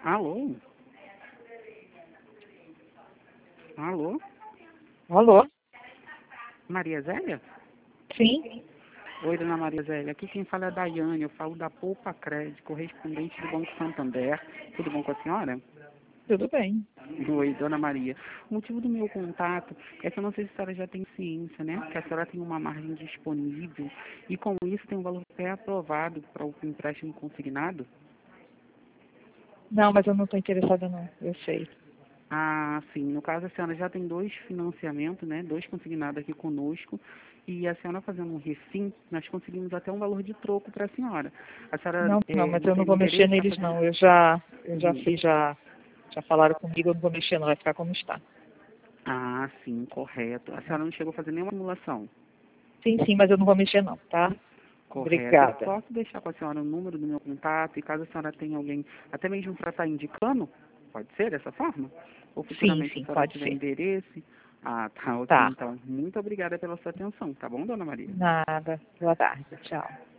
Alô? Alô? Alô? Maria Zélia? Sim, Oi, dona Maria Zélia. Aqui quem fala é a Daiane. Eu falo da Poupa Crédito, correspondente do Banco Santander. Tudo bom com a senhora? tudo bem. Oi, dona Maria. O motivo do meu contato é que eu não sei se a senhora já tem ciência, né? Que a senhora tem uma margem disponível e com isso tem um valor pré-aprovado para o empréstimo consignado. Não, mas eu não estou interessada não, eu sei. Ah, sim. No caso, a senhora já tem dois financiamentos, né? Dois consignados aqui conosco. E a senhora fazendo um refim, nós conseguimos até um valor de troco para a senhora. A senhora Não, mas não eu não tem vou mexer interesse para neles fazer... não. Eu já Hum. fiz, já falaram comigo, eu não vou mexer não, vai ficar como está. Ah, sim, correto. A senhora não chegou a fazer nenhuma simulação. Sim, mas eu não vou mexer não, tá? Correto. Eu Obrigada. posso deixar com a senhora o número do meu contato e caso a senhora tenha alguém, até mesmo para estar indicando, pode ser dessa forma? Ou futuramente a Sim, senhora pode tiver ser. interesse? Ah, tá, ok, Tá. então. Muito obrigada pela sua atenção, tá bom, dona Maria? Nada. Boa tarde. Tchau.